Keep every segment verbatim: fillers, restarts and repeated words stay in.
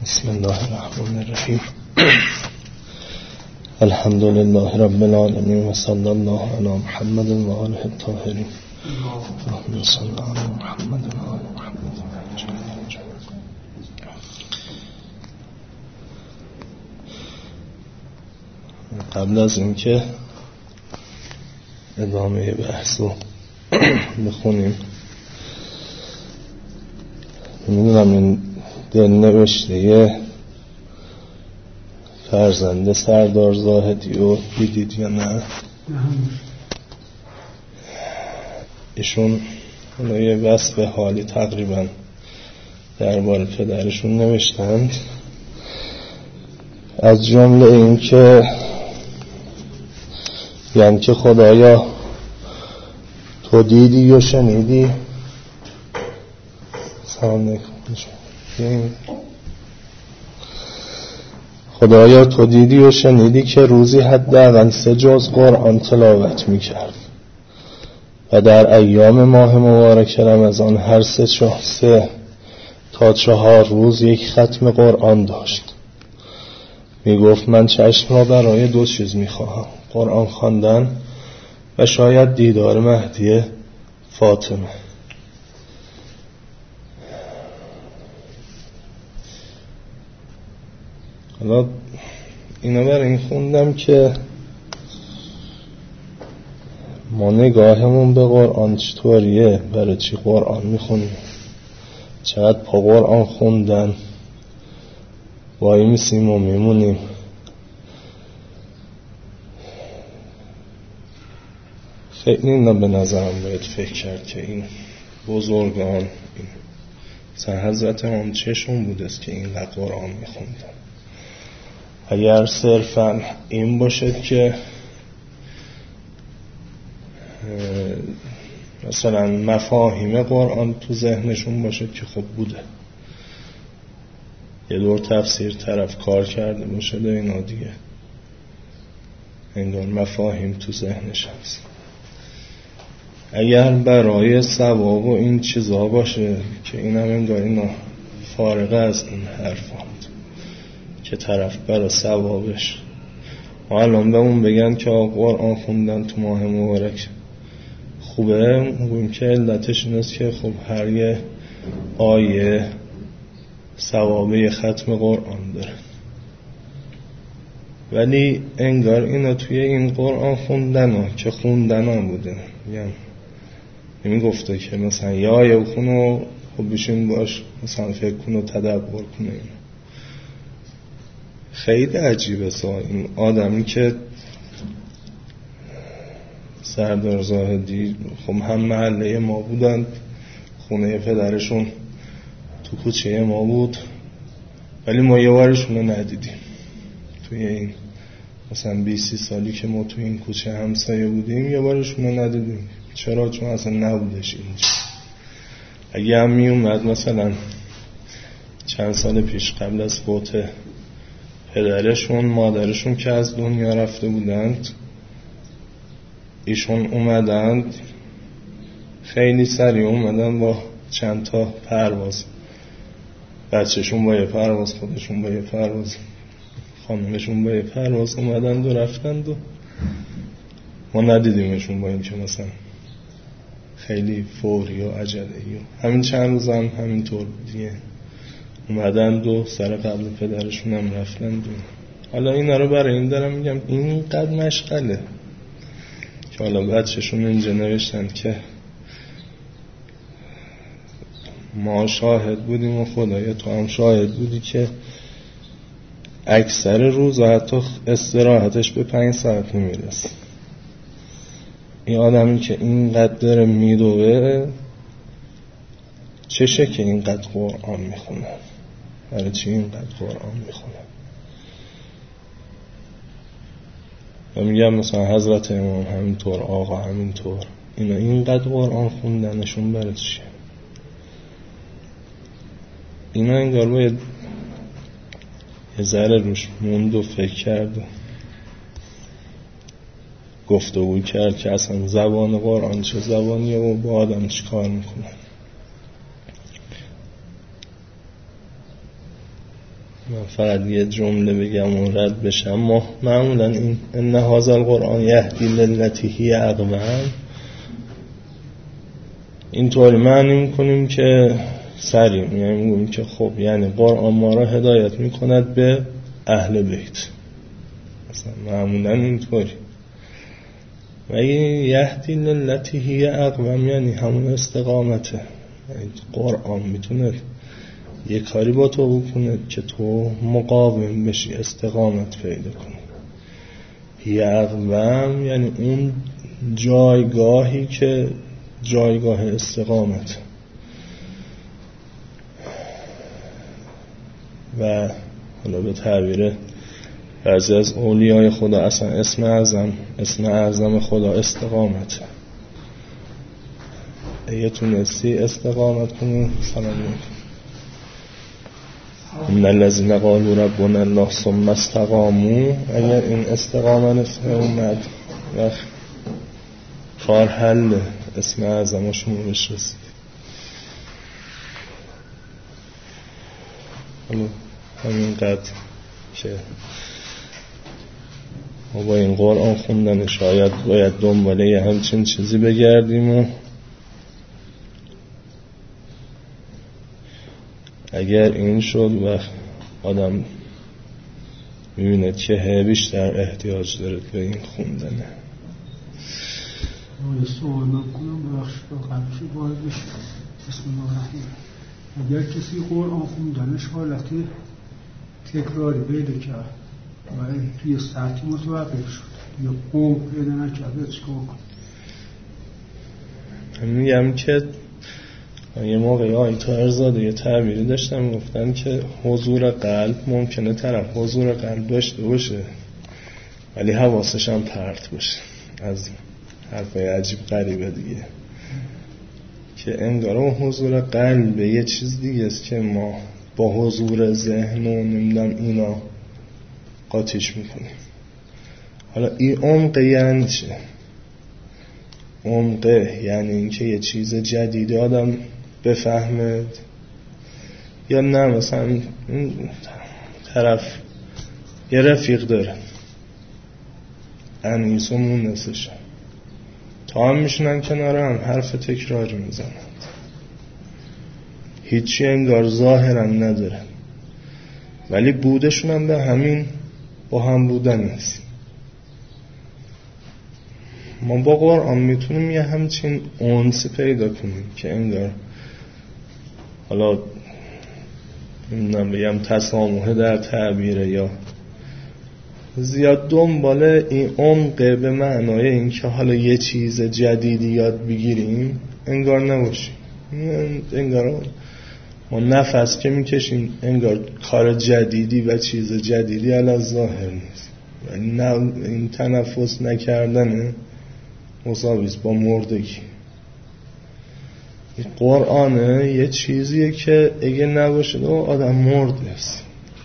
بسم الله الرحمن الرحیم. الحمد لله رب العالمین و صلی الله علی محمد و آله الطاهرین. اللهم صل علی محمد و آل محمد. قبل از اینکه ادامه بحثو بخونیم، میدونم این دل نوشته فرزند سردار زاهدی رو دیدید یا نه؟ ایشون یه وصف حالی تقریبا درباره پدرشون نوشتند، از جمله این که یعنی که خدایا تو دیدی و شنیدی. سلام علیکم. خدایا تو دیدی و شنیدی که روزی حداقل سه جز قرآن تلاوت میکرد و در ایام ماه مبارک رمضان هر سه, سه تا چهار روز یک ختم قرآن داشت. میگفت من چشم را برای دو چیز میخواهم، قرآن خواندن و شاید دیدار مهدی فاطمه. حالا اینا برای این خوندم که ما نگاهمون به قرآن چطوریه، برای چی قرآن میخونیم، چقدر پا قرآن خوندن وای میسیم و میمونیم. خیلی اینا به نظرم باید فکر کرد که این بزرگان، این مثلا حضرت امام چشون بود است که اینقدر قرآن میخوندن. اگر صرفا این باشد که مثلا مفاهیم قرآن تو ذهنشون باشد که خب بوده، یه دور تفسیر طرف کار کرده باشه ده اینا دیگه انگار مفاهیم تو ذهنش هست. اگر برای ثواب و این چیزا باشه که این هم انگار اینا فارغه از این حرفاند که طرف برای ثوابش و الان به اون بگن که قرآن خوندن تو ماه مبارک خوبه، میگویم که علتش این است که خب هر یه آیه ثوابه ختم قرآن داره، ولی انگار اینا توی این قرآن خوندن ها که خوندن ها بوده، یعنی نمی گفته که مثلا یا آیه بخون و خب بشین باش مثلا فکر کن و تدبر کن. خیلی عجیبه سا این آدمی که سردار زاهدی خب هم محله ما بودند، خونه پدرشون تو کوچه ما بود، ولی ما یه بارشون رو ندیدیم توی این مثلا بیست سالی که ما تو این کوچه همسایه بودیم، یه بارشون رو ندیدیم. چرا؟ چون اصلا نبودش اینجا. اگه هم می اومد مثلا چند سال پیش قبل از فوت پدرشون مادرشون که از دنیا رفته بودند، ایشون اومدند خیلی سریع اومدن با چند تا پرواز، بچهشون با یه پرواز، خودشون با یه پرواز، خانمشون با یه پرواز اومدند و رفتند و ما ندیدیمشون، با این که مثلا خیلی فوری و عجله‌ای و همین چند روز هم همین طور دیگه اومدند و سر قبل پدرشون هم رفتند. حالا اینا رو برای این دارم میگم این قد مشغله که حالا بچهشون اینجا نوشتند که ما شاهد بودیم و خدایا تو هم شاهد بودی که اکثر روز حتی استراحتش به پنج ساعت نمیرسه. این آدمی که اینقدر داره میدوه چشه که اینقدر قرآن میخونه؟ برای چی اینقدر قرآن میخونه؟ و میگم مثلا حضرت امام همینطور، آقا همینطور، اینا اینقدر قرآن خوندنشون برای چیه؟ اینا انگار باید یه ذره روش موند و فکر کرد و گفتگو کرد که اصلا زبان قرآن چه زبانیه و با آدم چی کار میکنه. من فقط یه جمله بگم و رد بشم. ما معمولا این ان هذا القرآن یهدی للتی هی اقوم اینطوری معنی میکنیم که سریع یعنی میگیم که خب یعنی قرآن ما را هدایت میکند به اهل بیت، مثلا معمولا اینطوری. و این یهدی للتی هی اقوم یعنی همون استقامته، یعنی قرآن میتونه یه کاری با تو بکنه که تو مقاوم بشی، استقامت پیدا کنی. هی اقوم یعنی اون جایگاهی که جایگاه استقامت. و حالا به تعبیر بعضی از اولیای خدا اصلا اسم اعظم اسم اعظم خدا استقامت. اگه تونستی استقامت کنی سلام علیکم. ان الذين قالوا ربنا الله ثم استقاموا، اگر این استقامت اومد و کار حل اسم اعظمشون رو بهش رسید. حالا همین قد که ما با این قرآن خوندن شاید باید دنباله یه همچین چیزی بگردیم و اگر این شد و آدم میبینه که بیشتر احتیاج داره به این خوندنه. یه سوال کنم بخش با قبلش باید بشه. بسم الله الرحمن الرحیم. اگر کسی قرآن خوندنش حالتی تکراری پیدا کرد و توی سطحی متوقف شد یا قوم پیدا نکرد چیکار کنه؟ میگم که یه موقعی آیتا ارزاده یه تعبیری داشتم گفتن که حضور قلب ممکنه طرف حضور قلب داشته باشه ولی حواسش هم پرت باشه از حرفای عجیب غریبه دیگه، که انگار اون حضور قلب یه چیز دیگه است که ما با حضور ذهن و نمیدونم اینا قاطیش میکنیم. حالا این عمق یعنی چه؟ عمقه یعنی اینکه یه چیز جدیدی آدم بفهمد یا نه مثلا این طرف یه رفیق داره انیس و مونسش تا هم میشنن کنار هم حرف تکراری میزنند، هیچی انگار ظاهرا ندارن ولی بودشون هم به همین با هم بودن است. ما با قرآن میتونیم یه همچین اونس پیدا کنیم که انگار حالا نمیدونم بگم تسامحه در تعبیره یا زیاد دنبال این عمقه به معنای این که حالا یه چیز جدیدی یاد بگیریم انگار نباشیم. انگار ما نفس که میکشیم انگار کار جدیدی و چیز جدیدی علی ظاهر نیست و این تنفس نکردنه مساویس با مردگی. قرآنه یه چیزیه که اگه نباشه دو آدم مرده است.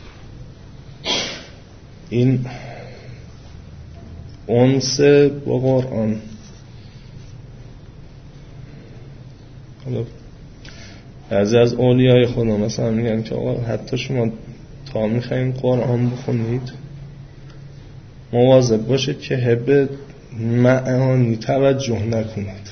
این انس با قرآن حالا بعضی از اولیای خدا مثلا میگن که آقا حتی شما تا میخواین قرآن بخونید مواظب باشید که هبه معانی توجه نکنید.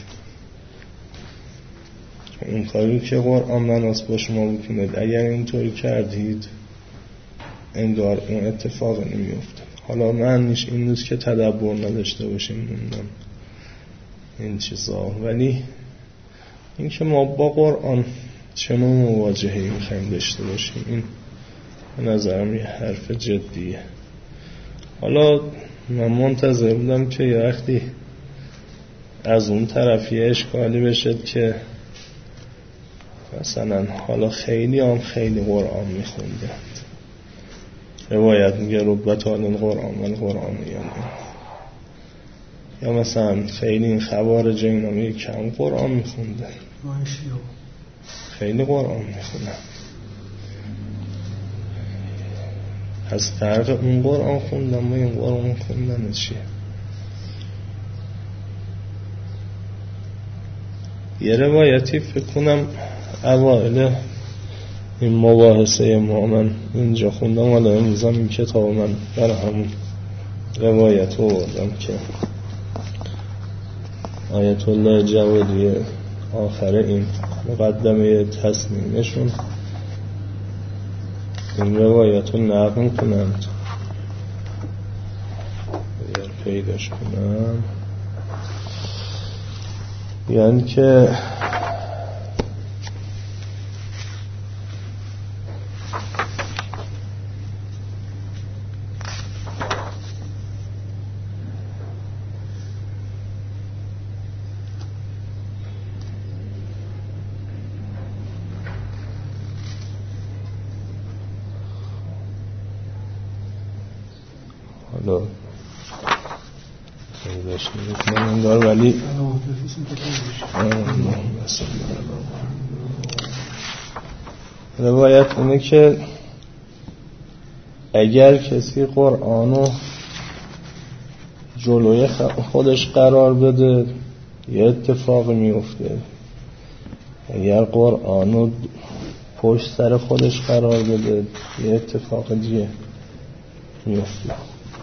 اون کاری که قرآن مناس با شما بکنید اگر اینطوری کردید انگار اون اتفاق نمیفته. حالا معنیش این نیست که تدبر نداشته باشیم نمیدونم این چیزا، ولی این که ما با قرآن چنون مواجههی میخوایم داشته باشیم این به نظرم یه حرف جدیه. حالا من منتظر بودم که یه وقتی از اون طرف یه اشکالی بشه که مثلا حالا خیلی هم خیلی قرآن میخوندند، روایت میگه ربط آلن قرآن ولی قرآن میگن، یا مثلا خیلی این خوارج اینا میگه کم قرآن میخوندن خیلی قرآن میخوندن. از فرق اون قرآن خوندن و این قرآن خوندن چیه؟ یه روایتی فکر کنم اوائل این مباحثه ما من اینجا خوندم، حالا امروز هم این کتاب من برای همون روایت رو بردم که آیت الله جوادی آخر این مقدمه تصمیمشون این روایت رو نقل کنند. اگر پیداش کنم یعنی که حالا پیداش نمیکنم انگار، ولی روایت اینه که اگر کسی قرآنو جلوی خودش قرار بده یه اتفاقی میفته، اگر قرآنو پشت سر خودش قرار بده یه اتفاق دیگه میفته.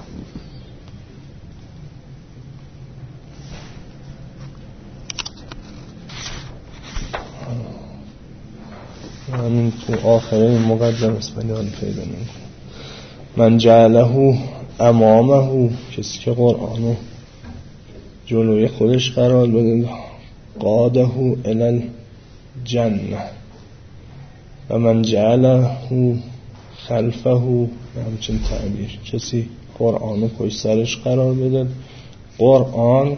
همین تو آخر این مقدم اسپانیال پیدا نمی‌کنه. من جعله امامه، کسی که قرآنو جلوی خودش قرار بده، قاده الی الجنه، و من جعله خلفه، همچین تعبیر، کسی قرآنو پشت سرش قرار بده. قرآن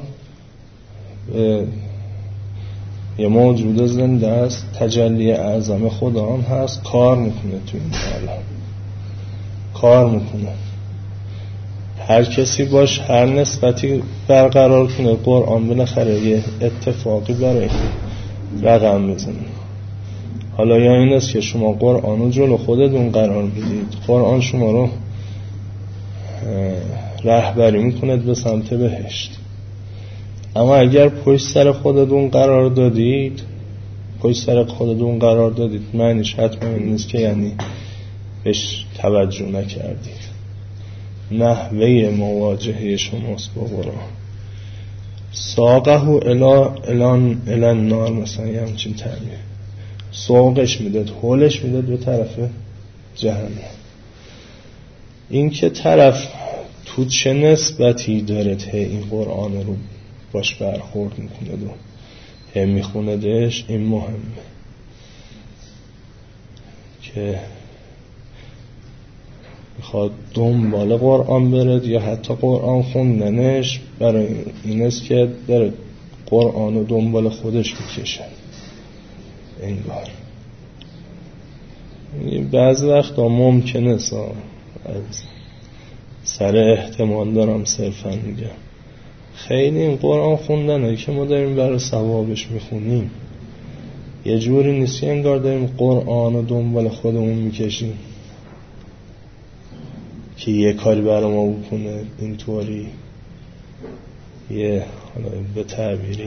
یه موجود زنده است، تجلی اعظم خدا هم هست، کار میکنه تو این عالم، کار میکنه. هر کسی باش هر نسبتی برقرار کنه، قرآن بالاخره یه اتفاقی برای رقم میزنه. حالا یا این است که شما قرآن رو جلو خودتون قرار بدید، قرآن شما رو رهبری میکنه به سمت بهشت. اما اگر پشت سر خودتون قرار دادید پشت سر خودتون قرار دادید معنیش حتما این نیست که یعنی بهش توجه نکردید. نحوه مواجهه شماست با قرآن. ساقه الا الان الان نار، مثلا یه همچین تعبیر، سوقش میداد، حولش میداد به طرف جهنم. این که طرف تو چه نسبتی داره ته این قرآن رو باش برخورد میکنه و هم میخونه دهش، این مهمه که میخواد دنبال قرآن برد یا حتی قرآن خوندنش برای این است که داره قرآن رو دنبال خودش میکشه. انگار بعض وقتا ممکنه از سر احتمال دارم صرفا میگم، خیلی این قرآن خوندنه که ما داریم برای ثوابش میخونیم یه جوری نیست انگار داریم قرآن رو دنبال خودمون میکشیم که یه کاری برای ما بکنه اینطوری، یه حالا به تعبیری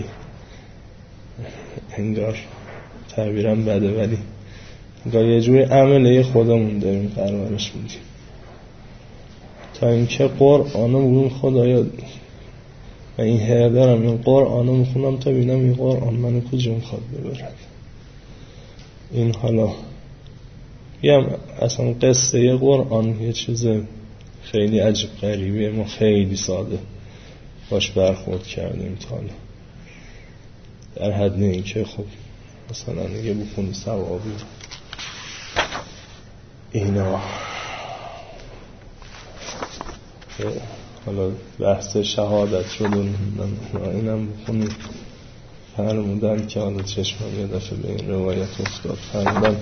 انگار تعبیرم بده ولی انگار یه جوری عمله خودمون داریم قرارش میدیم، تا اینکه قرآن رو بگیم خدایا من این حیه دارم این قرآن رو میخونم تا ببینم این قرآن منو کجا میخواد ببرد. این حالا بگم اصلا قصه قرآن یه چیز خیلی عجیب غریبیه، ما خیلی ساده باش برخورد کردیم تا حالا، در حد این که خب مثلا یه بخونی ثوابی اینا. حالا بحث شهادت شد و اینم بخونی فرمودن که حالا چشمم یه دفعه به این روایت افتاد، فرمودن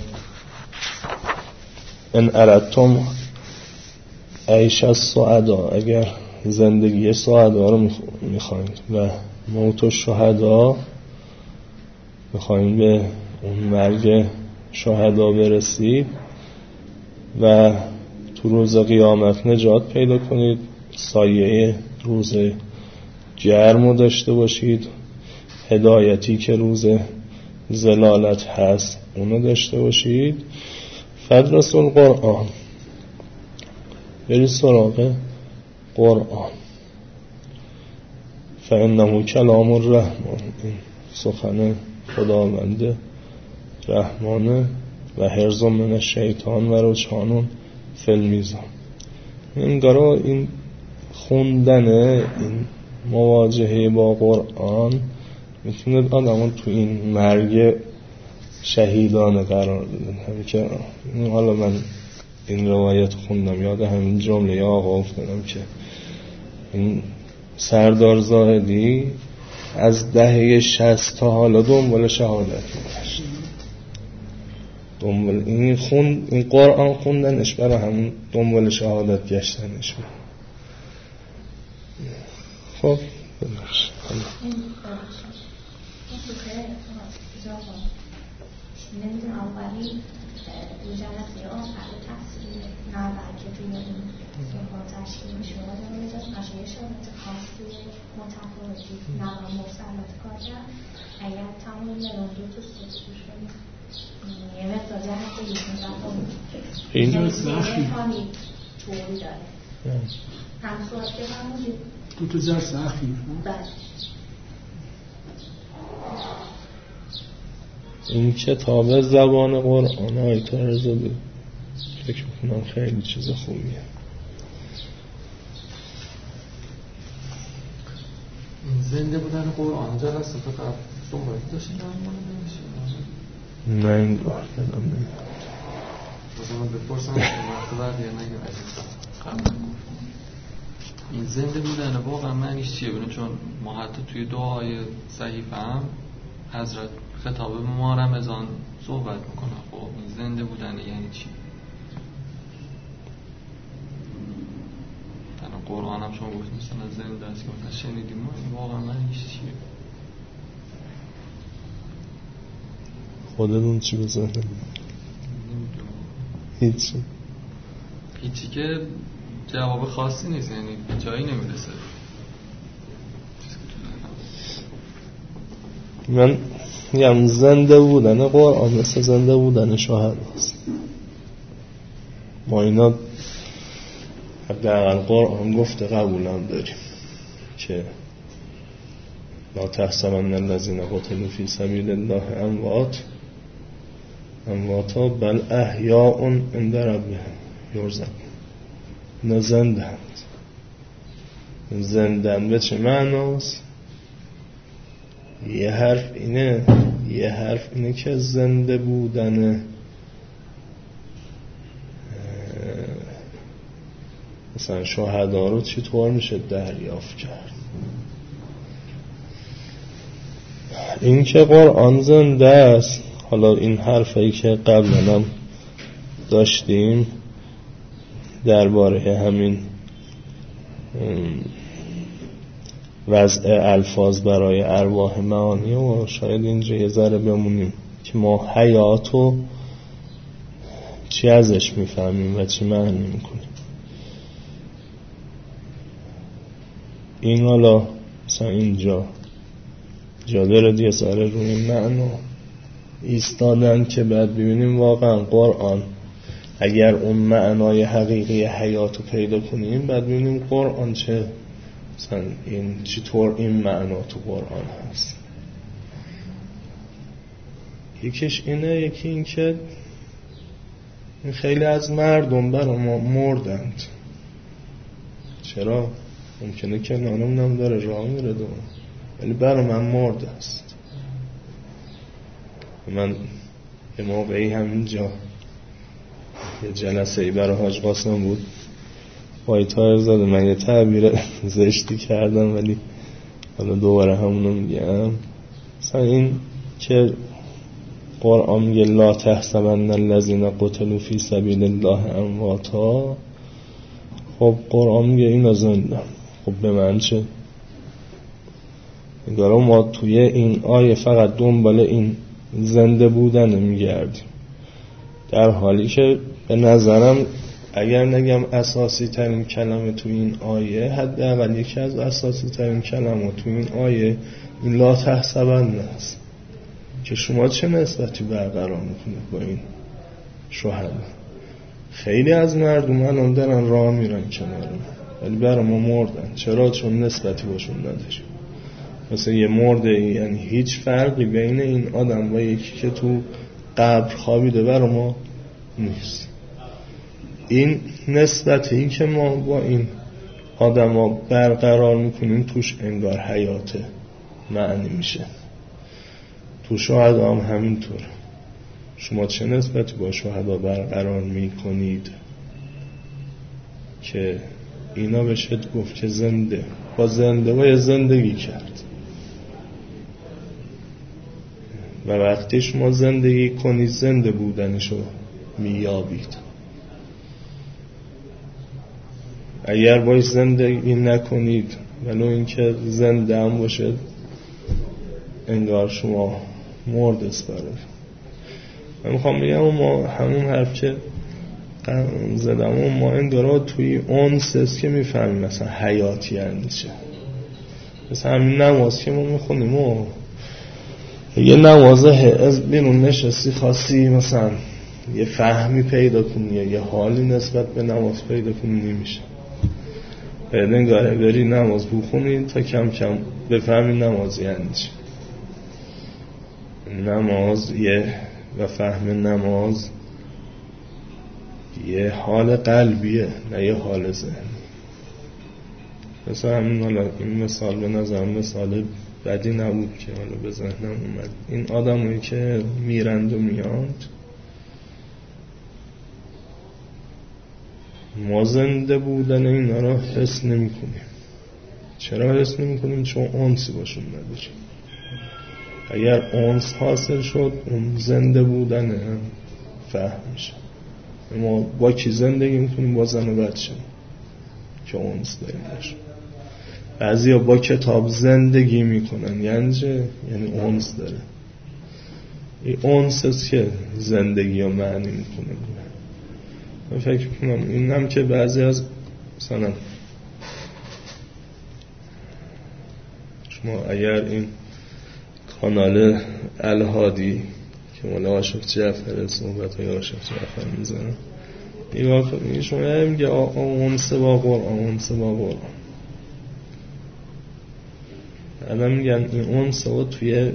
ان اردتم عیش السعدا، اگر زندگی سعدا رو میخواید و موت الشهدا میخواید به اون مرگ شهدا برسید و تو روز قیامت نجات پیدا کنید، سایه روز گرم داشته باشید، هدایتی که روز زلالت هست اونو داشته باشید، فدرس القرآن، بری سراغ قرآن. فانه کلام الرحمن، این سخن خداوند رحمانه. و حرز من الشیطان و رجحان فی المیزان. انگارا این خوندن، این مواجهه با قرآن میتونه آدمو تو این مرگ شهیدانه قرار بده. همین که حالا من این روایت خوندم، یاد همین جمله آقا افتادم که این سردار زاهدی از دهه شصت تا حالا دنبال شهادت میگشت. دنبال این خوند، این قرآن خوندنش برای همون دنبال شهادت گشتنش بود. خب ببخش نمیدونم ولی دو جلسه آخر تفسیر نبر که توی این سوها تشکیل میشه و دارم اجاز نشه یه شبت خاصی متفاوتی نبر مرسلات کار کرد. اگر تمام میلان دو تو سوش کنید یه مقدار جهت ایشون تفاوت این یه خانی طوری داره هم صورت که همونجی دو تو جلسه اخیر. بله. این کتاب زبان قرآن آیت رزاده فکر میکنم خیلی چیز خوبیه. این زنده بودن قرآن جلسه تا قبل صحبت داشتیم در مورد نمیشه؟ نه این بار کدام نمید بازم من بپرسم وقت بعد یا نگه قبل این زنده بودن واقعا معنیش چیه؟ بینه چون ما حتی توی دعای صحیفه هم حضرت خطاب ما رمضان صحبت میکنه. خب این زنده بودن یعنی چی؟ تنها قرآن هم شما گفت مثلا زنده است که مثلا شنیدیم ما، این واقعا معنیش چیه؟ خودتون چی بزنه؟ هیچی هیچی که جواب خاصی نیست، یعنی جایی نمیرسه. من میگم زنده بودن قرآن مثل زنده بودن شهدا است. ما اینا حداقل قرآن گفته قبولم داریم که لا تحسبن الذین قتلوا فی سبیل الله اموات امواتا بل احیاء عند ربهم یرزقون. اینا زنده هست. زندن به چه معناست؟ یه حرف اینه یه حرف اینه که زنده بودن مثلا شهدا رو چطور میشه دریافت کرد. این که قرآن زنده است، حالا این حرفایی که قبلا هم داشتیم درباره همین وضع الفاظ برای ارواح معانی و شاید اینجا یه ذره بمونیم که ما حیاتو چی ازش میفهمیم و چی معنی میکنیم. این حالا مثلا اینجا جا داره یه ذره روی معنا ایستادن که بعد ببینیم واقعا قرآن اگر اون معنای حقیقی حیاتو پیدا کنیم بعد ببینیم قرآن چه مثلا این چطور این معنا تو قرآن هست. یکیش اینه، یکی این که خیلی از مردم برای ما مردند. چرا؟ ممکنه که نانم نم داره راه میره دوم ولی برای من مرد است. من یه موقعی همینجا یه جلسه ای برای حاج قاسم بود وایتار زده، من یه تعبیر زشتی کردم ولی حالا دوباره همونو میگم. مثلا این که قرآن میگه لا تحسبن الذین قتلوا فی سبیل الله امواتا، خب قرآن میگه اینا زنده. خب به من چه؟ نگارا ما توی این آیه فقط دنبال این زنده بودن میگردیم، در حالی که به نظرم اگر نگم اساسی ترین کلمه تو این آیه، حداقل یکی از اساسی ترین کلمه تو این آیه این لا تحسبن است که شما چه نسبتی برقرار میکنید با این شهدا. خیلی از مردم الان دارن راه میرن کنار ما ولی برای ما مردن. چرا؟ چون نسبتی باشون نداریم. مثلا یه مرده یعنی هیچ فرقی بین این آدم و یکی که تو قبر خوابیده برای ما نیست. این نسبتی که ما با این آدم ها برقرار میکنیم توش انگار حیاته معنی میشه. تو شهدا هم همینطور. شما چه نسبتی با شهدا برقرار میکنید که اینا بشه گفت که زنده با زنده باید زندگی کرد و وقتی شما زندگی کنید زنده بودنشو میابید. اگر باید زندگی نکنید ولو اینکه زنده هم باشد انگار شما مرد اسپاره. من میخوام بگم ما همون حرف که زدم ما انگار توی اون سس که میفهمیم مثلا حیاتی یعنی چه. مثلا همین نماز که ما میخونیم و یه نمازه از بیرون نشستی خواستی مثلا یه فهمی پیدا کنی یه حالی نسبت به نماز پیدا کنی نمیشه. باید انگاره بری نماز بخونی تا کم کم بفهمی نماز یعنی چه. نماز یه و فهم نماز یه حال قلبیه نه یه حال ذهنی. مثلا همین حالا این مثال به نظرم مثال بدی نبود که حالا به ذهنم اومد. این آدمایی که میرند و میاند ما زنده بودن اینا را حس نمی کنیم. چرا حس نمی کنیم؟ چون انسی باشون نداریم. اگر انس حاصل شد اون زنده بودن هم فهم میشه. ما با کی زندگی میکنیم؟ با زن و بچه که انس داریم باشون. بعضی ها با کتاب زندگی میکنن یعنی چه؟ یعنی انس داره. این انس است که زندگی ها معنی میکنه. من فکر کنم این هم که بعضی از مثلا شما اگر این کانال الهادی که مال عاشق جعفر صحبت های عاشق جعفر میزنه نگاه کنید شما میگه اونس با قرآن اونس با قرآن الان میگن این اونس ها توی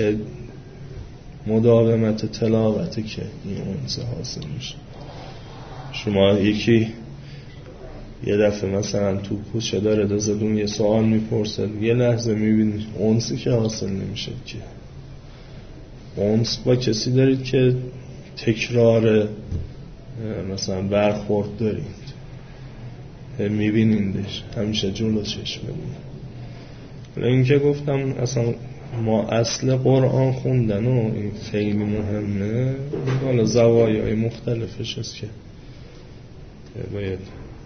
مداومت تلاوته که این اونس حاصل میشه. شما یکی یه دفعه مثلا تو کوچه داره دازدون یه سوال میپرسد یه لحظه میبینید اونسی که حاصل نمیشه که اونس با کسی دارید که تکرار مثلا برخورد دارید میبینیندش همیشه جلو چشم ببینید. ولی این که گفتم اصلا ما اصل قرآن خوندن و این خیلی مهمه. حالا زوایای مختلفش هست که باید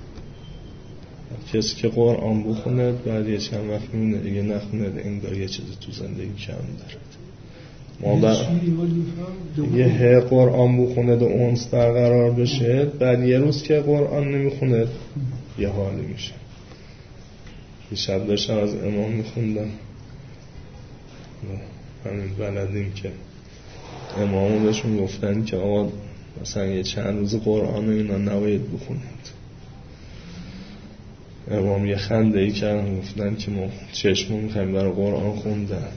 کسی که قرآن بخونه بعد یه چند وقت میونه دیگه نخونه انگار یه چیزی تو زندگی کم دارد. ما با یه هی قرآن بخونه دو اونس برقرار بشه بعد یه روز که قرآن نمیخونه یه حالی میشه. یه شب داشتم از امام میخوندم همین بلدیم که امامو بهشون گفتن که آقا مثلا یه چند روز قرآن اینا نباید بخونید. امام یه خنده ای کردن گفتن که ما چشمو میخوایم برای قرآن خوندن.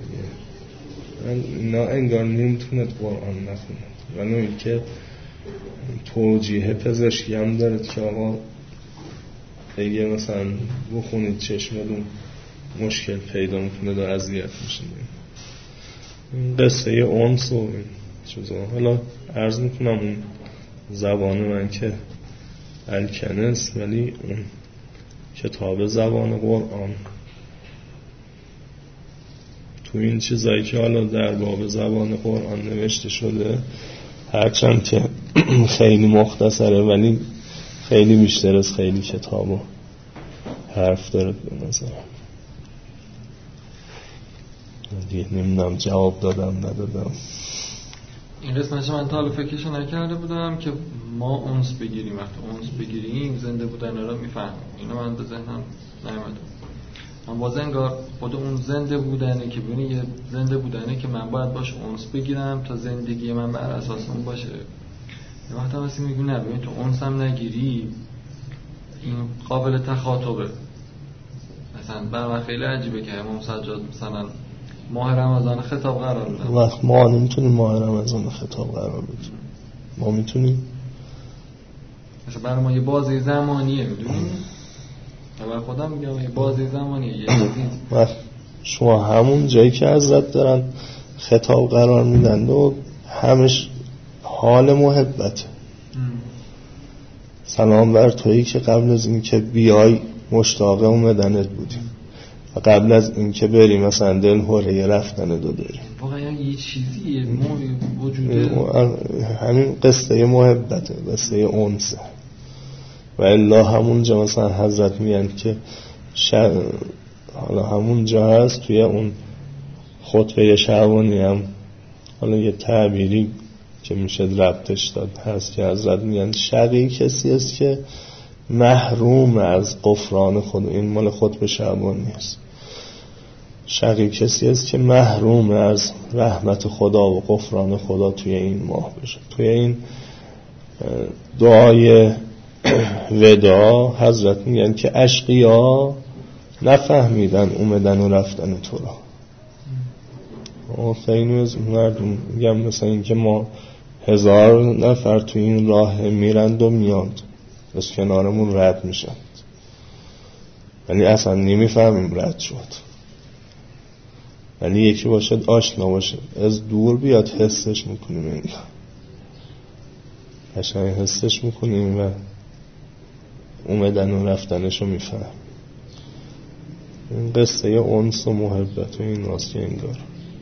اینا انگار نمیتوند قرآن نخوند. ولی این که توجیه پزشکی هم دارد که آقا اگه مثلا بخونید چشمتون مشکل پیدا میکنه و اذیت میشین. این قصه اونس و این چیزا حالا عرض میکنم اون زبان من که الکنس ولی اون کتاب زبان قرآن تو این چیزایی که حالا در باب زبان قرآن نوشته شده هرچند که خیلی مختصره ولی خیلی بیشتر از خیلی کتاب و حرف داره به نظرم. دیگه نمیدونم جواب دادم ندادم. این قسمتش من تا حالا فکرشو نکرده بودم که ما اونس بگیریم. وقتی اونس بگیریم زنده بودن رو میفهمیم. اینو من به ذهنم نیومده. من باز انگار خود اون زنده بودنه که ببینی یه زنده بودنه که من باید باش اونس بگیرم تا زندگی من بر اساس اون باشه. وقتا واسه میگی نه ببین تو اونس هم نگیری این قابل تخاطبه. مثلا برای خیلی عجیبه که امام سجاد مثلا ماه رمضان خطاب قرار بده. وقت ما نمیتونیم ماه رمضان خطاب قرار بدیم. ما میتونیم مثلا برای ما یه بازی زمانیه، میدونی؟ برای خودم میگم یه بازی زمانیه. یه وقت شما همون جایی که حضرت دارن خطاب قرار میدن و همش حال محبت. سلام بر تویی که قبل از این که بیای مشتاق اومدنت بودیم و قبل از این که بری مثلا دل هوره رفتن دو داریم. واقعا یه چیزیه ما وجوده همین قصه محبته، قصه اونسه. و الا همون جا مثلا حضرت میگن که شب حالا همون جا هست توی اون خطبه شعبانی هم حالا یه تعبیری که میشه ربطش داد هست که حضرت میگن شقی کسی است که محروم از غفران خدا. این مال خطبه شعبانی است. شقی کسی است که محروم از رحمت خدا و غفران خدا توی این ماه بشه. توی این دعای ودا حضرت میگن که اشقیا نفهمیدن اومدن و رفتن تو را. خیلی از مردم میگم مثلا این که ما هزار نفر توی این راه میرند و میاند از کنارمون رد میشند، یعنی اصلا نمیفهمیم رد شد. یعنی یکی باشد آشنا باشد از دور بیاد حسش میکنیم، این قشنگ حسش میکنیم و اومدن و رفتنشو میفهم. این قصه انس و محبت و این راست این داره.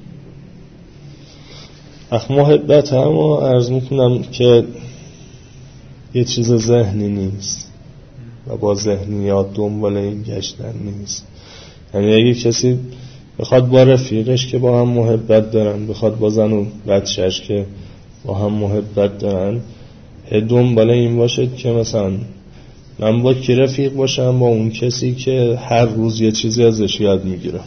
اخ محبت هم عرض میکنم که یه چیز ذهنی نیست و با ذهنیات دنبال این گشتن نیست. یعنی اگه کسی بخواد با رفیقش که با هم محبت دارن، بخواد با زن و بچهش که با هم محبت دارن، دنبال این باشد که مثلا من با کی رفیق باشم؟ با اون کسی که هر روز یه چیزی ازش یاد میگیرم.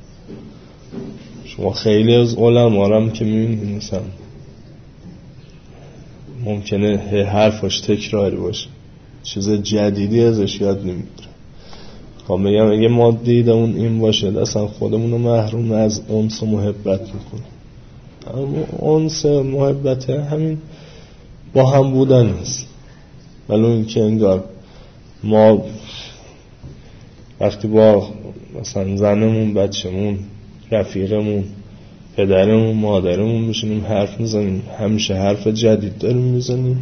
شما خیلی از علما هم که میبینید مثلا ممکنه حرفش تکراری باشه، چیز جدیدی ازش یاد نمیگیره. خب میگم اگه ما دیدمون این باشه اصلا خودمون رو محروم از انس و محبت میکنیم. انس محبت همین با هم بودن است. ولی این که انگار ما وقتی با مثلا زنمون، بچه‌مون، رفیقمون، پدرمون، مادرمون میشینیم حرف میزنیم، همیشه حرف جدید داریم میزنیم.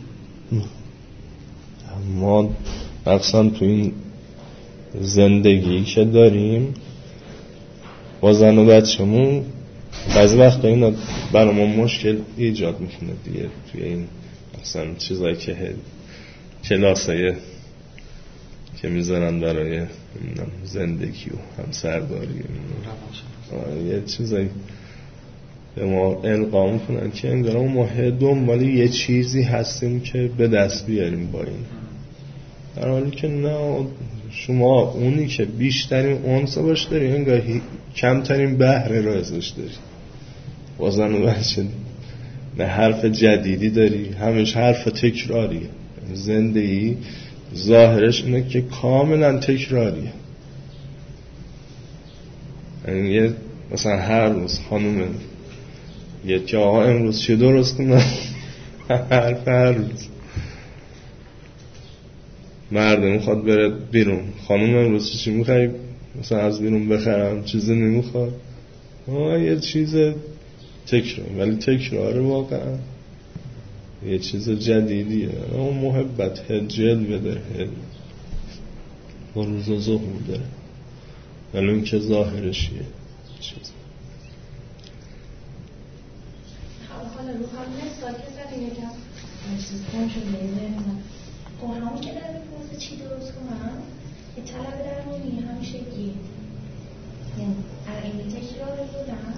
ما اصلا تو این زندگی که داریم با زن و بچه‌مون بعضی وقتا اینا برای ما مشکل ایجاد میکنه دیگه. توی این اصلا چیزایی که کلاسایی که میذارن برای زندگی و همسرداری یه چیزایی به ما القا میکنن که انگار ما دنبال یه چیزی هستیم که به دست بیاریم با این، در حالی که نه، شما اونی که بیشترین انس باش داری انگار کمترین بهره را ازش داری. بازن و بچه نه حرف جدیدی داری، همش حرف تکراریه. زندگی ظاهرش اینه که کاملا تکراریه. یعنی یه مثلا هر روز خانومه یه که آقا امروز چی درست کنم حرف هر روز. مرد میخواد بره بیرون، خانوم امروز چی میخوایی مثلا از بیرون بخرم، چیزی نمیخواد. یه چیز تکرار، ولی تکرار واقعا یه چیز جدیدیه. اون محبت جلوه داره و روز و ظهور داره، ولی اون که ظاهرشیه چیز. حالا رو همین سال که زده یکم چیز کن شده نمیدونم خب همون که در میپرسه چی درست کنم یه طلب در مونی همیشه گیر یعنی این تکرار بودم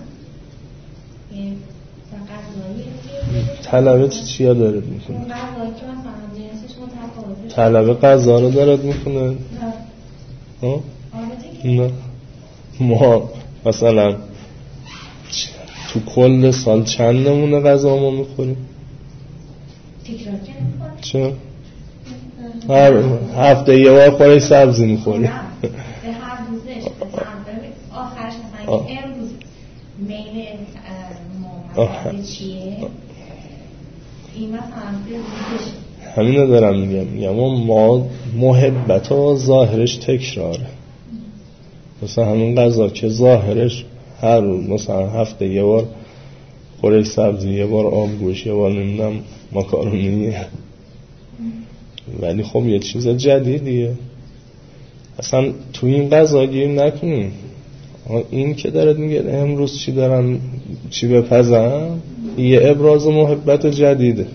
و قضایی طلبه چی ها دارد میکنه؟ اون قضایی که من فهم جنسش متفاوته. طلبه قضا رو دارد میکنه؟ نه ها؟ آره نه. ما مثلا تو کل سال چند نمونه غذا ما میخوریم؟ تکرار که نمی‌کنه. چه؟ هر هفته یه بار خوره سبزی میخوری. به هر روزش آخرش مثلا امروز میل محمد چیه؟ این مثلا روزش همینو دارم میگم میگم ما محبت ها ظاهرش تکراره. مثلا همین غذا که ظاهرش هر روز مثلا هفته یه بار خوره سبزی، یه بار آبگوش، یه بار نمیدونم ماکارونیه، ولی خب یه چیز جدیدیه. اصلا تو این غذا گیر نکنیم. این که دارد میگه امروز چی دارم چی بپزم، یه ابراز محبت جدیده.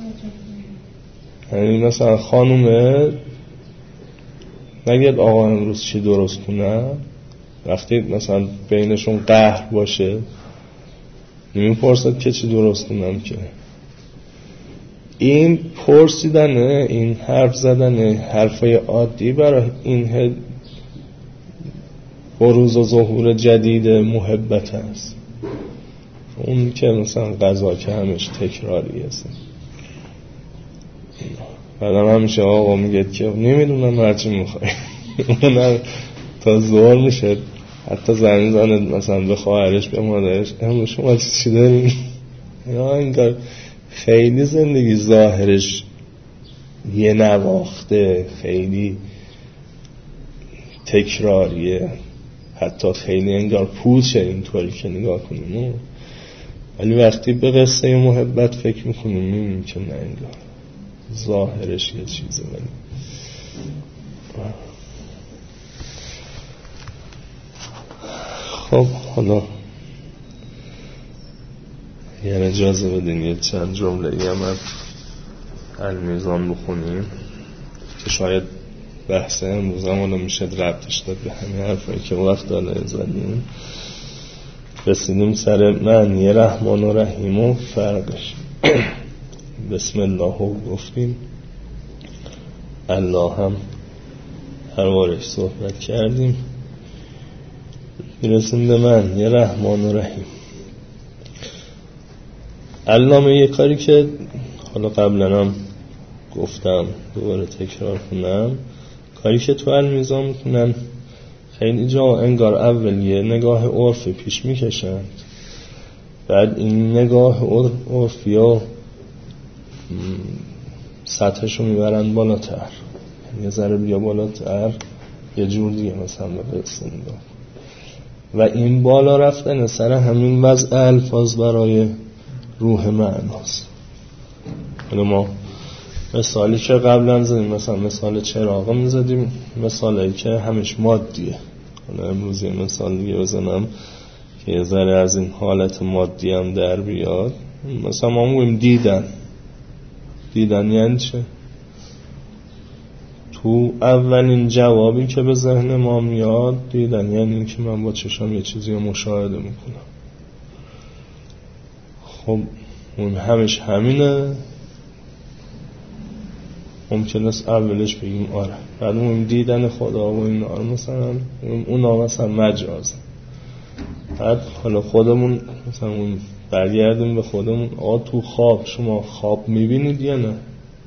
یعنی مثلا خانومه نگید آقا امروز چی درست کنم، وقتی مثلا بینشون قهر باشه نمیپرسد که چی درست کنم. که این پرسیدنه، این حرف زدنه، حرفای عادی برای این بروز و ظهور جدید محبت هست. اون که مثلا غذا که همش تکراری هست. بعدم همیشه آقا میگه که نمیدونم هرچی میخوای اونم تا زور میشه حتی زنی زنه مثلا به خواهرش به مادرش امروز شما چی داریم. یا انگار خیلی زندگی ظاهرش یه نواخته، خیلی تکراریه، حتی خیلی انگار پوچه اینطوری که نگاه کنیم. ولی وقتی به قصه محبت فکر میکنیم میبینیم که نه، انگار ظاهرش یه چیزه. ولی خب حالا یعنی اجازه بدین یه چند جمله ای هم از المیزان بخونیم که شاید بحث امروز هم حالا میشه ربطش داد به همین حرفایی که وقت داله زدیم. رسیدیم سر معنی رحمان و رحیم و فرقش. بسم الله گفتیم، الله هم هر بارش صحبت کردیم. میرسیم به معنی رحمان و رحیم. علامه یه کاری که حالا قبلا هم گفتم دوباره تکرار کنم، کاری که تو المیزان میکنن خیلی جا انگار اول یه نگاه عرفی پیش میکشند، بعد این نگاه عرفی ها سطحشو میبرن بالاتر، یه ذره بیا بالاتر، یه جور دیگه مثلا به قصه نگاه. و این بالا رفتن سر همین وضع الفاظ برای روح معناست. حالا ما مثالی که قبلا زدیم، مثلا مثال چراغ میزدیم، مثالی که همش مادیه. حالا امروز یه مثال دیگه بزنم که یه ذره از این حالت مادی هم در بیاد. مثلا ما میگویم دیدن. دیدن یعنی چه؟ تو اولین جوابی که به ذهن ما میاد دیدن یعنی این که من با چشم یه چیزی رو مشاهده میکنم. خب اون همش همینه. ممکن است اولش بگیم آره، بعد اون دیدن خدا و این آره مثلا اونا مثلا مجاز. بعد حالا خودمون مثلا اون برگردیم به خودمون، آه تو خواب شما خواب میبینید یا نه؟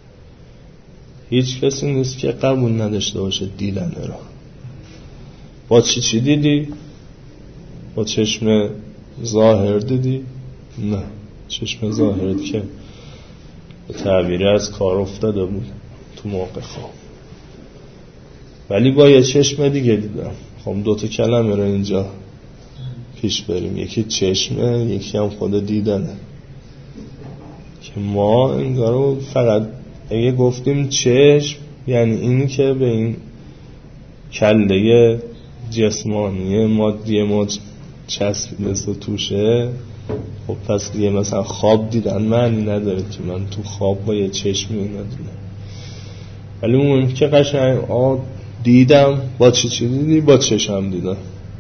هیچ کسی نیست که قبول نداشته باشه دیدن رو. با چی چی دیدی؟ با چشم ظاهر دیدی؟ نه، چشم ظاهرت که به تعبیری از کار افتاده بود تو موقع خواب. ولی با یه چشم دیگه دیدم. خب دوتا کلمه رو اینجا پیش بریم، یکی چشمه، یکی هم خود دیدنه. که ما انگارو فقط اگه گفتیم چشم یعنی این که به این کله جسمانی مادی ما چسبیده توشه. خب پس دیگه مثلا خواب دیدن معنی نداره که من تو خواب با یه چشمی ندیدم. ولی اون که قشنگ آه دیدم، با چی چی دیدی؟ با چشم دیدم.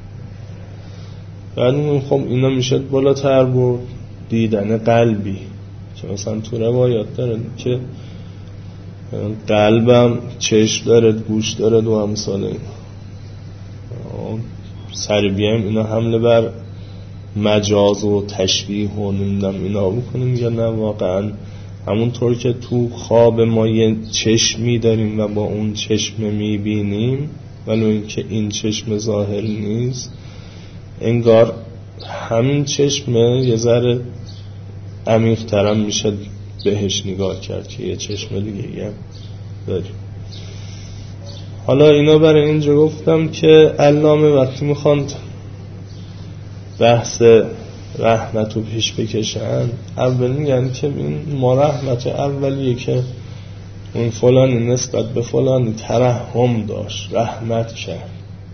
بعد اون خب اینا میشه بالاتر برد دیدن قلبی که مثلا تو روایات داره که قلبم چشم داره، گوش داره و امثال اینا. سری بیایم اینا حمله بر مجاز و تشبیه و نمیدونم اینا بکنیم یا نه واقعا همونطور که تو خواب ما یه چشمی داریم و با اون چشم میبینیم ولو اینکه این چشم ظاهر نیست، انگار همین چشمه یه ذره عمیق ترم میشه بهش نگاه کرد که یه چشم دیگه هم داریم. حالا اینا برای اینجا گفتم که علامه وقتی میخواند بحث رحمت رو پیش بکشن، اول میگن که این ما رحمت اولیه که اون فلانی نسبت به فلانی ترحم داشت، رحمت کرد.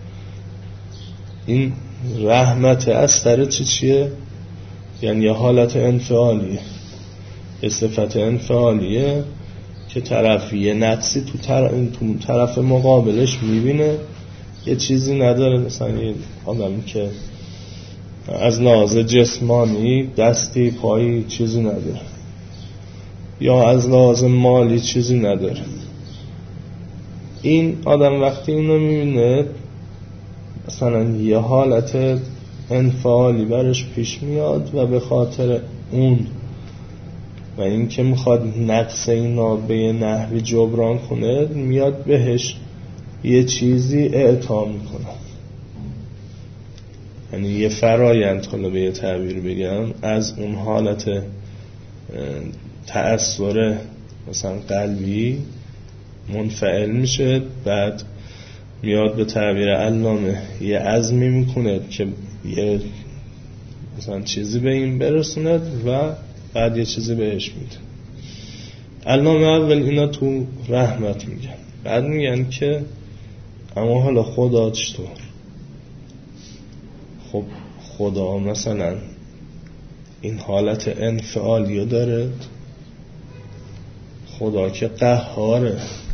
این رحمت از سر چی چیه؟ یعنی یه حالت انفعالیه، یه صفت انفعالیه که طرف یه نقصی تو طرف, تو طرف مقابلش میبینه، یه چیزی نداره، مثلا یه آدمی که از لحاظ جسمانی دستی پایی چیزی نداره یا از لحاظ مالی چیزی نداره، این آدم وقتی اینو میبینه مثلا یه حالت انفعالی برش پیش میاد و به خاطر اون و این که میخواد نقص اینا به یه نحوی جبران کنه میاد بهش یه چیزی اعطا میکنه. یعنی یه فرایند، حالا به یه تعبیر بگم، از اون حالت تأثیر مثلا قلبی منفعل میشه، بعد میاد به تعبیر علامه یه عزمی میکنه که یه مثلا چیزی به این برسوند و بعد یه چیزی بهش میده. علامه اول اینا تو رحمت میگن، بعد میگن که اما حالا خدا چطور؟ خب خدا مثلا این حالت انفعالیو داره، خدا که قهاره،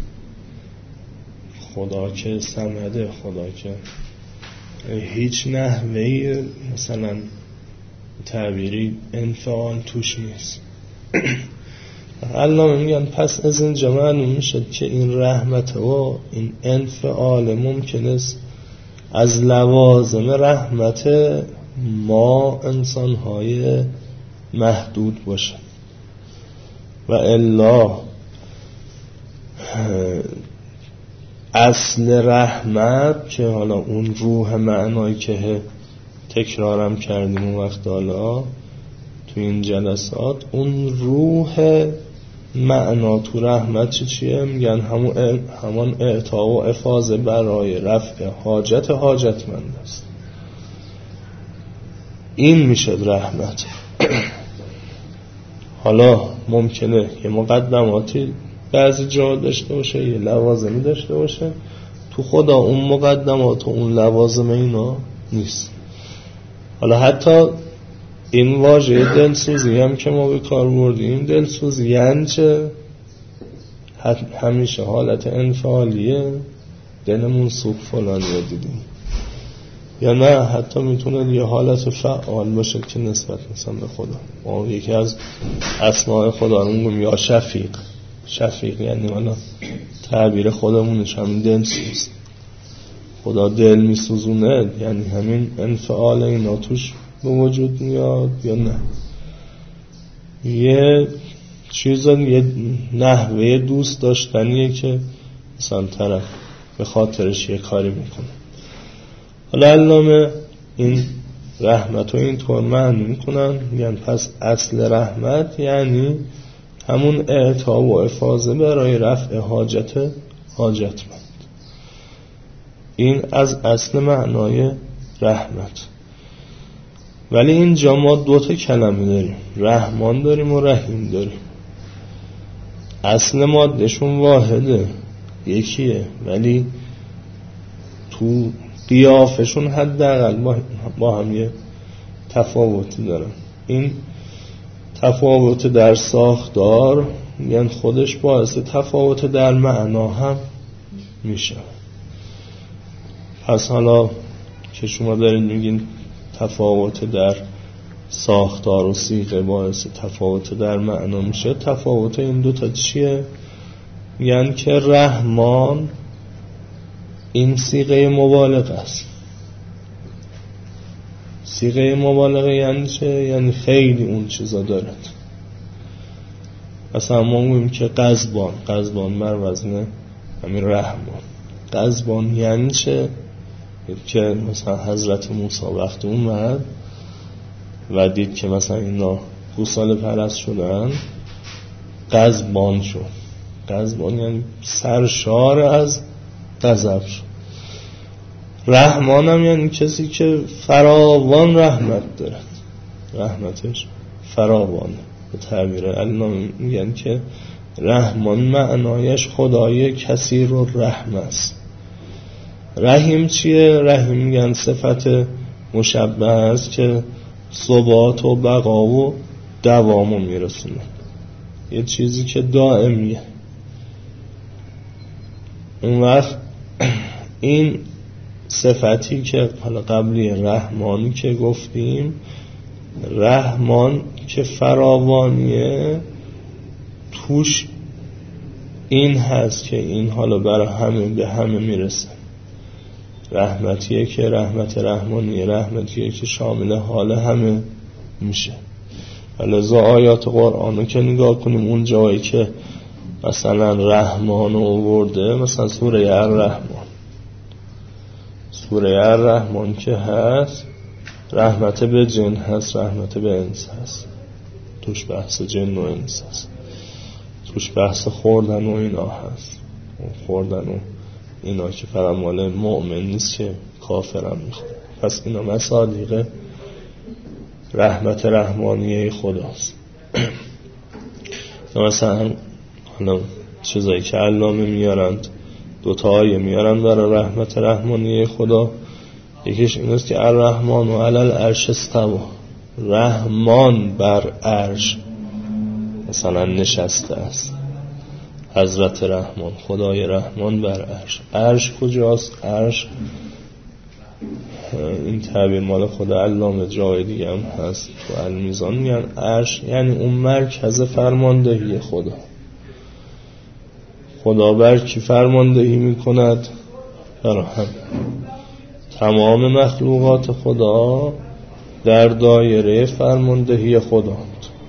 خدا که صمده، خدا که هیچ نحوهی مثلا تعبیری انفعال توش نیست. علامه میگن پس از اینجا معلوم میشه که این رحمت و این انفعال ممکن است از لوازم رحمت ما انسان‌های محدود باشه و الا اصل رحمت که حالا اون روح معنایی که تکرارم کردیم اون وقت حالا تو این جلسات، اون روح معنا تو رحمت چی چیه؟ میگن همون همان اعطا و افاضه برای رفع حاجت حاجتمند است. این میشه رحمت. حالا ممکنه یه مقدماتی بعضی جا داشته باشه، یه لوازمی داشته باشه، تو خدا اون مقدمات و اون لوازم اینا نیست. حالا حتی این واژه دلسوزی هم که ما به کار بردیم، دلسوزی یعنی چه؟ همیشه حالت انفعالیه، دلمون سوک فلانی رو دیدیم، یا نه حتی میتونه یه حالت فعال باشه که نسبت مثلا به خدا. ما یکی از اسماء خدا رو میگیم یا شفیق. شفیق یعنی حالا تعبیر خودمونش همین دلسوز، خدا دل میسوزونه، یعنی همین انفعال اینا توش به وجود میاد یا نه. یه چیز، یه نحوه دوست داشتنیه که مثلا طرف به خاطرش یه کاری میکنه. حالا علامه این رحمت رو اینطور معنی میکنن، میگن پس اصل رحمت یعنی همون اعطا و افاضه برای رفع حاجت حاجتمند. این از اصل معنای رحمت. ولی اینجا ما دو تا کلمه داریم، رحمان داریم و رحیم داریم. اصل مادهشون واحده، یکیه، ولی تو قیافشون حداقل با, با هم یه تفاوتی دارن. این تفاوت در ساختار یعنی خودش باعث تفاوت در معنا هم میشه. پس حالا که شما دارید میگین تفاوت در ساختار و صیغه باعث تفاوت در معنا میشه، تفاوت این دوتا چیه؟ یعنی که رحمان این صیغه مبالغه است. صیغه مبالغه یعنی چه؟ یعنی خیلی اون چیزا دارد. مثلا ما میگیم که قزبان، قزبان بر وزن همین رحمان. قزبان یعنی چه؟ که مثلا حضرت موسی وقتی اومد و دید که مثلا اینا گوساله پرست شدن، قزبان شد. قزبان یعنی سرشار از غضب شد. رحمان هم یعنی کسی که فراوان رحمت دارد، رحمتش فراوانه. به تعبیر علامه میگن که رحمان معنایش خدای کثیر الرحمه است. رحیم چیه؟ رحیم میگن صفت مشبه است که ثبات و بقا و دوامو میرسونه، یه چیزی که دائمیه. اون وقت این صفتی که حالا قبلی رحمانی که گفتیم، رحمان که فراوانیه، توش این هست که این حالا برای همه به همه میرسه. رحمتیه که رحمت رحمانیه، رحمتیه که شامل حال همه میشه. لذا آیات قرآنو که نگاه کنیم، اون جایی که مثلا رحمان آورده، مثلا سوره الرحمن، سوره الرحمن که هست رحمت به جن هست، رحمت به انس هست، توش بحث جن و انس هست، توش بحث خوردن و اینا هست. خوردن و اینا که فقط مال مؤمن نیست که کافرم میخواد. پس اینا مصادیق رحمت رحمانیه خداست. مثلا حالا چیزایی که علامه میارند، دوتا آیه میارند برای رحمت رحمانیه خدا. یکیش این است که الرحمن و علی العرش استوى، رحمان بر عرش مثلا نشسته است. حضرت رحمان، خدای رحمان بر عرش. عرش کجاست؟ عرش این تعبیر مال خود علامه، جای دیگه هم هست تو المیزان میگن عرش یعنی اون مرکز فرماندهی خدا. خدا بر کی فرماندهی میکند؟ بر هم تمام مخلوقات خدا در دایره فرماندهی خداند.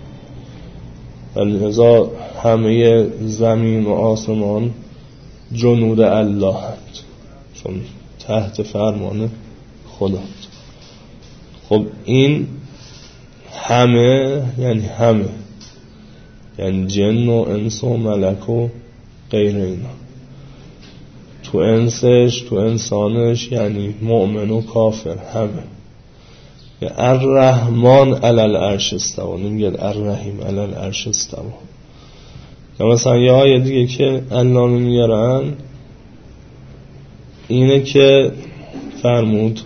لذا همه زمین و آسمان جنود الله هست، چون تحت فرمان خداند. خب این همه یعنی همه، یعنی جن و انس و ملک و غیر اینا. تو انسش، تو انسانش یعنی مؤمن و کافر همه. الرحمن علی العرش استوى، نمیگه الرحیم علی العرش استوى. یا مثلا یه آیه دیگه که علامه میارن اینه که فرمود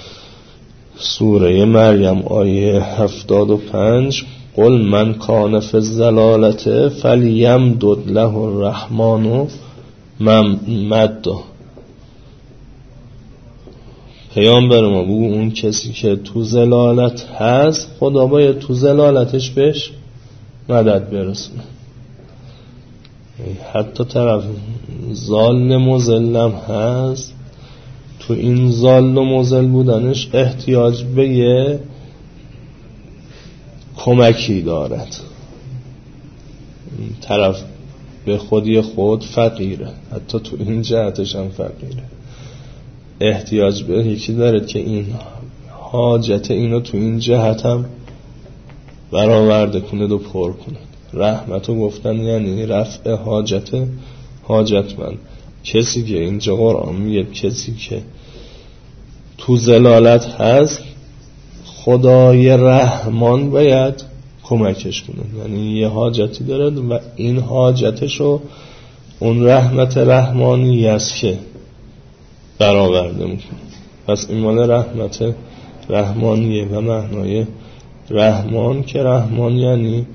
سوره مریم آیه هفتاد و پنج، قل من کان فی الضلالة فلیمدد له الرحمن مدا. پیامبر ما بگو اون کسی که تو ضلالت هست، خدا باید تو ضلالتش بهش مدد برسونه. حتی طرف ظالم و ظلم هست، تو این ظالم و مضل بودنش احتیاج به یه کمکی دارد. طرف به خودی خود فقیره، حتی تو این جهتش هم فقیره، احتیاج به یکی داره که این حاجت اینو تو این جهت هم برآورده کنه و پر کنه. رحمتو گفتن یعنی رفع حاجت حاجتمند. کسی که اینجا قرآن میگه کسی که تو ضلالت هست، خدای رحمان باید کمکش کنه. یعنی یه حاجتی داره و این حاجتشو اون رحمت رحمانی است که برآورده میکنه. پس این مال رحمت رحمانیه و معنای رحمان که رحمان یعنی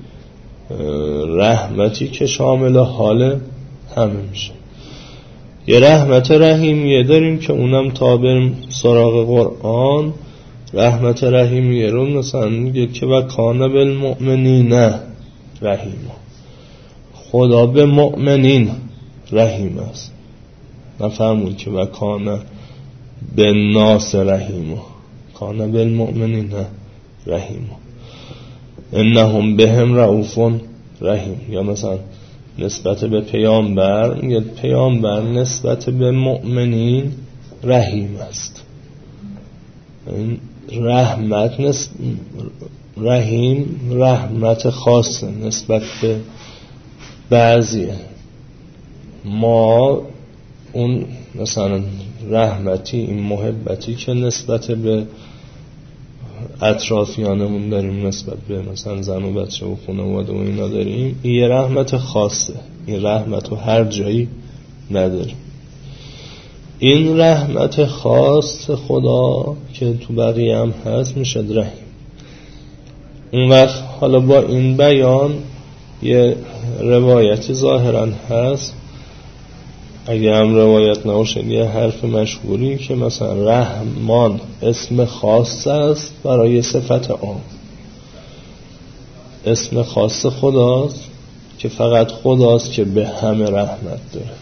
رحمتی که شامل حال همه میشه. یه رحمت رحیمیه داریم که اونم تا بریم سراغ قرآن، رحمت رحیمیه رو مثلا میگه که و کان بالمؤمنین رحیما، خدا به مؤمنین رحیم است. نفهمون که و کان بالناس رحیما، کان بالمؤمنین رحیما انهم بهم رؤوف رحیم. یا مثلا نسبت به پیامبر میگه پیامبر نسبت به مؤمنین رحیم است. این رحمت نس... رحیم رحمت خاصه نسبت به بعضیه. ما اون مثلا رحمتی، این محبتی که نسبت به اطرافیانمون داریم، نسبت به مثلا زن و بچه و خانواده و اینا داریم، این یه رحمت خاصه. این رحمت رو هر جایی نداریم. این رحمت خاص خدا که تو بقیه هم هست میشه رحیم. اون وقت حالا با این بیان یه روایت ظاهرا هست، اگه هم روایت نباشه یه حرف مشهوری که مثلا رحمان اسم خاص است برای صفت عام. اسم خاص خداست که فقط خداست که به همه رحمت داره،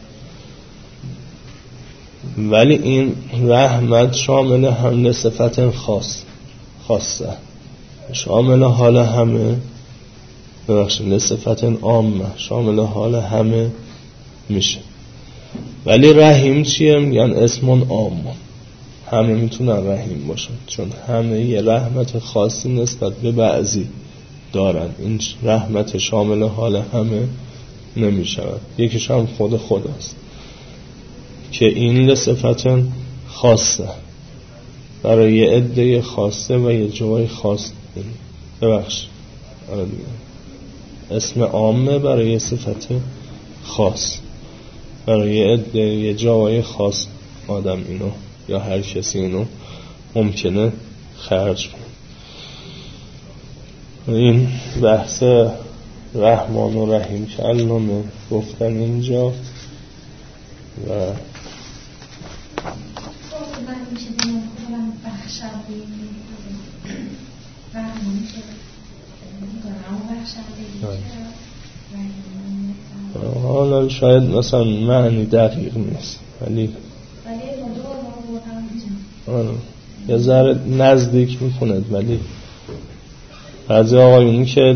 ولی این رحمت شامل هم صفت خاص خاصه، شامل حال همه، ببخشید صفت عامه شامل حال همه میشه. ولی رحیم چیه؟ میگن اسمون عام، همه میتونن رحیم باشن چون همه یه رحمت خاصی نسبت به بعضی دارن. این رحمت شامل حال همه نمیشود. یکیش هم خود خداست که این صفت خاصه برای یه عده خاصه و یه جای خاص. ببخش اسم عامه برای صفت خاص، برای یه عده یه جای خاص آدم اینو یا هر کسی اینو ممکنه خرج کنه. این بحث رحمان و رحیم که علامه گفتن اینجا و حالا شاید مثلا معنی دقیق نیست ولی یه ذره نزدیک میکنه. ولی بعضی آقایونی که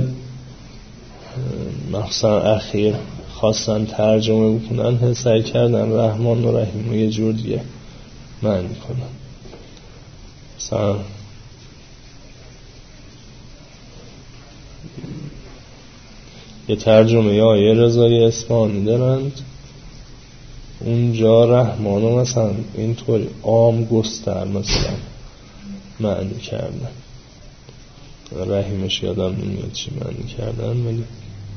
مثلا اخیر خواستن ترجمه بکنن سعی کردن رحمان و رحیم رو یه جور دیگه معنی کنن. مثلا یه ترجمه یا آیه رضای اصفهانی دارند، اونجا رحمانو مثلا اینطوری عام گستر مثلا معنی کردن، رحیمش یادم نمیاد چی معنی کردن. ولی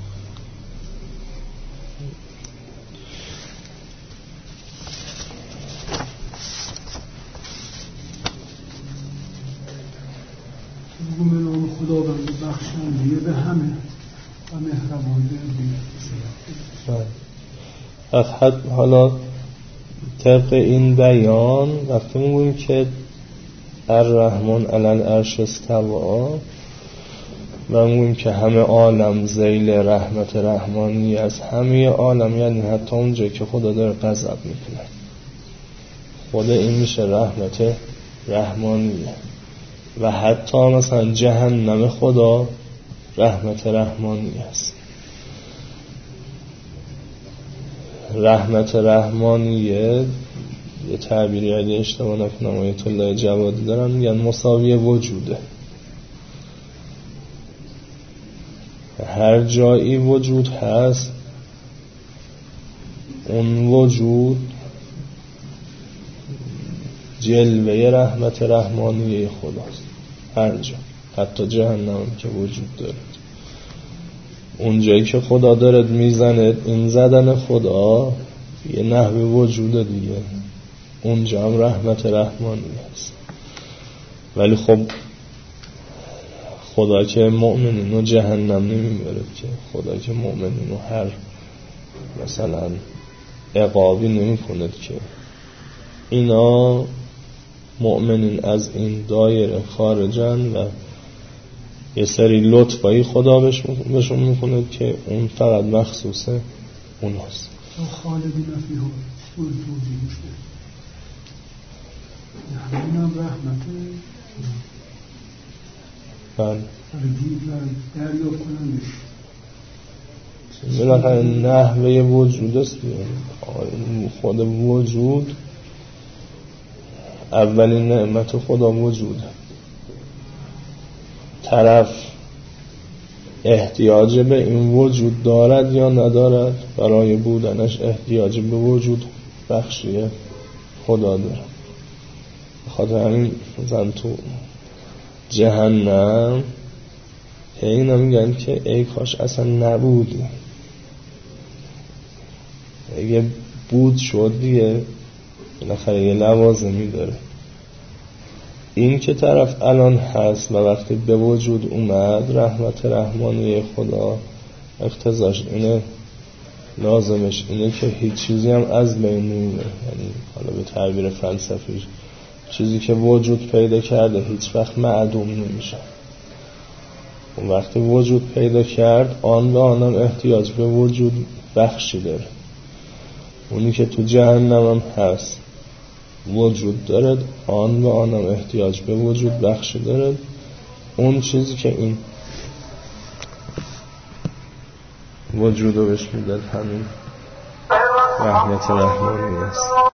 به نام خداوند بخشنده به همه و مهربان به حد. حالا طبق این بیان وقتی میگویم که الرحمن علی العرش استوى و میگویم که همه عالم ذیل رحمت رحمانی از همه عالم، یعنی حتی اونجایی که خدا داره غضب میکنه خدا این میشه رحمت رحمانیه. و حتی مثلا جهنم خدا رحمت رحمانی است. رحمت رحمانیه یه تعبیری اگه اشتباه نکنم آیت الله جوادی دارن میگن مساوی وجوده. هر جایی وجود هست اون وجود جلوه رحمت رحمانیه خداست. هر جا، حتی جهنم که وجود داره، اون جایی که خدا داره میزنه، این زدن خدا یه نحوه وجود دیگه، اونجا هم رحمت رحمانی هست. ولی خب خدا که مؤمنین رو جهنم نمیبره که، خدا که مؤمنین رو هر مثلا عقابی نمی کند که. اینا مؤمنین از این دایره خارجن و یه سری لطفایی خدا بهشون میکنه که اون فقط مخصوص اوناست. خالدین فیها طول توضیح میشه، یعنی اینم رحمته بله ترجیب و دریاب کنندش بالاخره نحوه وجود است. خود وجود اولین نعمت خدا وجود. طرف احتیاج به این وجود دارد یا ندارد، برای بودنش احتیاج به وجود بخشی خدا داره. بخاطر همین مثلا تو جهنم اینا میگن که ای کاش اصلا نبودی، اگه بود شد دیگه بالاخره یه لوازمی داره. این که طرف الان هست و وقتی به وجود اومد، رحمت رحمانی خدا اقتضاش اینه، لازمش اینه که هیچ چیزی هم از بین نمیره. یعنی حالا به تعبیر فلسفی چیزی که وجود پیدا کرده هیچ وقت معدوم نمیشه. اون وقتی وجود پیدا کرد آن به آنم احتیاج به وجود بخشی داره. اونی که تو جهنم هم هست وجود دارد، آن به آنم احتیاج به وجود بخشی دارد. اون چیزی که این وجود رو بهش میداد همین رحمت رحمانی است.